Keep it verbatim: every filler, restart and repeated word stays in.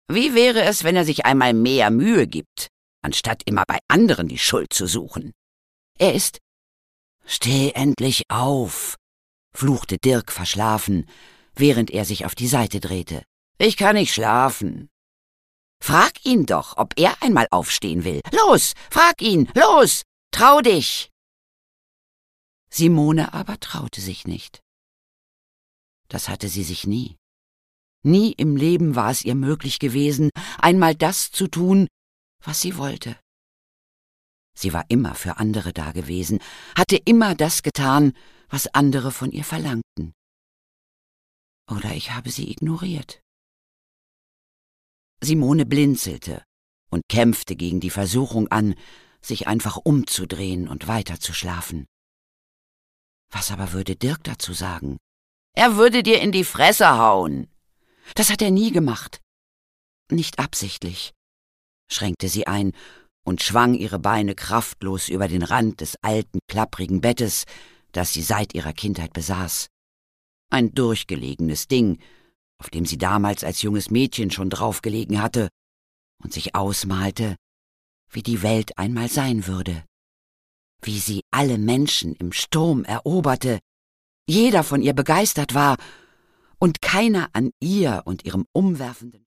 Wie wäre es, wenn er sich einmal mehr Mühe gibt, anstatt immer bei anderen die Schuld zu suchen? Er ist... »Steh endlich auf«, fluchte Dirk verschlafen, während er sich auf die Seite drehte. »Ich kann nicht schlafen.« »Frag ihn doch, ob er einmal aufstehen will. Los, frag ihn, los, trau dich!« Simone aber traute sich nicht. Das hatte sie sich nie. Nie im Leben war es ihr möglich gewesen, einmal das zu tun, was sie wollte. Sie war immer für andere da gewesen, hatte immer das getan, was andere von ihr verlangten. Oder ich habe sie ignoriert. Simone blinzelte und kämpfte gegen die Versuchung an, sich einfach umzudrehen und weiterzuschlafen. Was aber würde Dirk dazu sagen? Er würde dir in die Fresse hauen. Das hat er nie gemacht. Nicht absichtlich, schränkte sie ein und schwang ihre Beine kraftlos über den Rand des alten, klapprigen Bettes, das sie seit ihrer Kindheit besaß. Ein durchgelegenes Ding, auf dem sie damals als junges Mädchen schon draufgelegen hatte und sich ausmalte, wie die Welt einmal sein würde, wie sie alle Menschen im Sturm eroberte, jeder von ihr begeistert war und keiner an ihr und ihrem umwerfenden